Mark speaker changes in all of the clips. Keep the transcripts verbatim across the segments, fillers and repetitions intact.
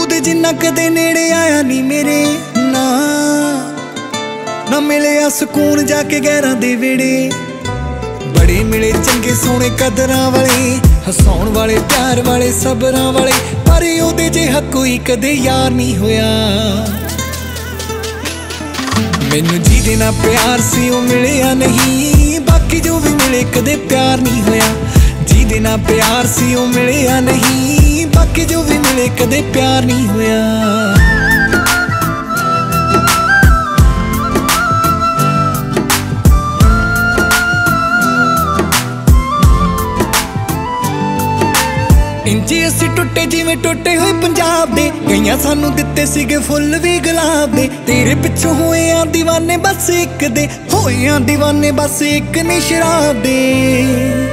Speaker 1: ਉਹਦੇ ਜਿੰਨਾ ਕਦੇ ਨੇੜੇ ਆਇਆ ਨਹੀਂ ਮੇਰੇ ਨਾ ਨਾ ਮਿਲਿਆ ਸਕੂਨ ਜਾ ਕੇ ਗਹਿਰਾਂ ਦੇ ਵਿਹੜੇ। ਬੜੇ ਮਿਲੇ ਚੰਗੇ ਸੋਹਣੇ ਕਦਰਾਂ ਵਾਲੇ, ਹਸਾਉਣ ਵਾਲੇ, ਪਿਆਰ ਵਾਲੇ, ਸਬਰਾਂ ਵਾਲੇ, ਪਰ ਉਹਦੇ ਜਿਹਾ ਕੋਈ ਕਦੇ ਯਾਰ ਨਹੀਂ ਹੋਇਆ। ਮੈਨੂੰ ਜਿਹਦੇ ਨਾਲ ਪਿਆਰ ਸੀ ਉਹ ਮਿਲਿਆ ਨਹੀਂ, ਬਾਕੀ ਜੋ ਵੀ ਮਿਲੇ ਕਦੇ ਪਿਆਰ ਨਹੀਂ ਹੋਇਆ। ਜਿਹਦੇ ਨਾਲ ਪਿਆਰ ਸੀ ਉਹ ਮਿਲਿਆ ਨਹੀਂ, ਬਾਕੀ ਜੋ ਵੀ ਮਿਲੇ ਕਦੇ ਪਿਆਰ ਨਹੀਂ ਹੋਇਆ। ਇੰਜੀ ਅਸੀਂ ਟੁੱਟੇ ਜਿਵੇਂ ਟੁੱਟੇ ਹੋਏ ਪੰਜਾਬ ਦੇ, ਕਈਆਂ ਸਾਨੂੰ ਦਿੱਤੇ ਸੀਗੇ ਫੁੱਲ ਵੀ ਗੁਲਾਬ ਦੇ। ਤੇਰੇ ਪਿੱਛੋਂ ਹੋਏ ਆਂ دیਵਾਨੇ ਬਸ ਇੱਕ ਦੇ, ਹੋਏ ਆਂ دیਵਾਨੇ ਬਸ ਇੱਕ ਨੇ ਸ਼ਰਾਬ ਦੇ।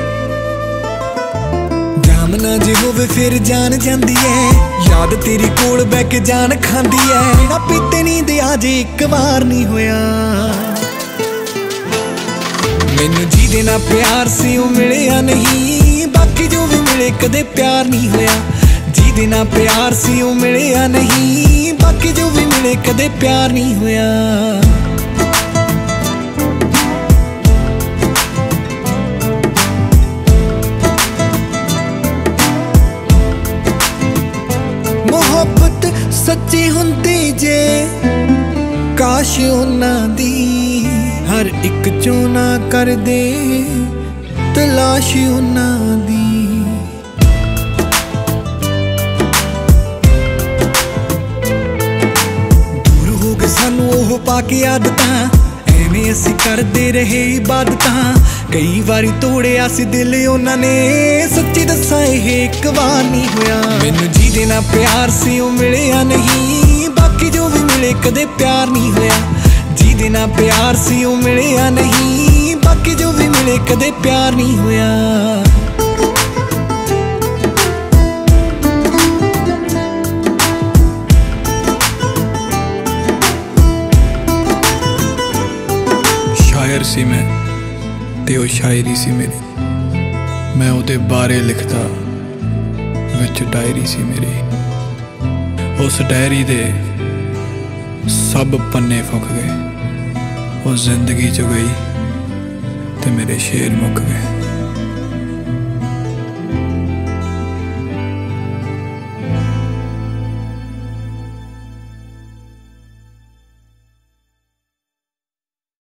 Speaker 1: ਜਾਮ ਨਾ ਜੇ ਹੋਵੇ ਫਿਰ ਜਾਨ ਜਾਂਦੀ ਐ, ਯਾਦ ਤੇਰੀ ਕੋਲ ਬਹਿ ਕੇ ਜਾਨ ਖਾਂਦੀ ਐ। ਨਾ ਪੀਤੇ ਨੀਂਦ ਆ ਜੇ ਇੱਕ ਵਾਰ ਨਹੀਂ ਹੋਇਆ। ਮੈਨੂੰ ਜਿਹਦੇ ਨਾਲ ਪਿਆਰ ਸੀ ਉਹ ਮਿਲਿਆ ਨਹੀਂ, ਬਾਕੀ ਜੋ ਵੀ ਮਿਲੇ ਕਦੇ ਪਿਆਰ ਨਹੀਂ ਹੋਇਆ। ਜਿਹਦੇ ਨਾਲ ਪਿਆਰ ਸੀ ਉਹ ਮਿਲਿਆ ਨਹੀਂ, ਬਾਕੀ ਜੋ ਵੀ ਮਿਲੇ ਕਦੇ ਪਿਆਰ ਨਹੀਂ ਹੋਇਆ। ਮੁਹੱਬਤ ਸੱਚੀ ਹੁੰਦੀ ਜੇ ਕਾਸ਼ ਉਹਨਾਂ ਦੀ, ਹਰ ਇੱਕ ਚੋਂ ਨਾ ਕਰਦੇ ਤਲਾਸ਼ ਉਹਨਾਂ ਦੀ। ਦੂਰ ਹੋ ਗਏ ਸਾਨੂੰ ਉਹ ਪਾ ਕੇ ਆਦਤਾਂ, ਐਵੇਂ ਅਸੀਂ ਕਰਦੇ ਰਹੇ ਇਬਾਦਤਾਂ। ਕਈ ਵਾਰੀ ਤੋੜਿਆ ਸੀ ਦਿਲ ਉਹਨਾਂ ਨੇ, ਸੱਚੀ ਦੱਸਾਂ ਇਹ ਇੱਕ ਵਾਰ ਨਹੀਂ ਹੋਇਆ। ਮੈਨੂੰ ਜਿਹਦੇ ਨਾਲ ਪਿਆਰ ਸੀ ਉਹ ਮਿਲਿਆ ਨਹੀਂ, ਬਾਕੀ ਜੋ ਵੀ ਮਿਲੇ ਕਦੇ ਪਿਆਰ ਨਹੀਂ ਹੋਇਆ। ਜਿਹਦੇ ਨਾਲ ਪਿਆਰ ਸੀ ਉਹ ਮਿਲਿਆ ਨਹੀਂ, ਬਾਕੀ ਜੋ ਵੀ ਮਿਲੇ ਕਦੇ ਪਿਆਰ ਨਹੀਂ ਹੋਇਆ।
Speaker 2: ਸ਼ਾਇਰ ਸੀ ਮੈਂ ਤੇ ਉਹ ਸ਼ਾਇਰੀ ਸੀ ਮੇਰੀ, ਮੈਂ ਉਹਦੇ ਬਾਰੇ ਲਿਖਦਾ, ਵਿੱਚ ਡਾਇਰੀ ਸੀ ਮੇਰੀ। ਉਸ ਡਾਇਰੀ ਦੇ ਸਭ ਪੰਨੇ ਫੁੱਕ ਗਏ, ਉਹ ਜ਼ਿੰਦਗੀ ਚ ਗਈ ਤੇ ਮੇਰੇ ਸ਼ੇਰ ਮੁੱਕ ਗਏ।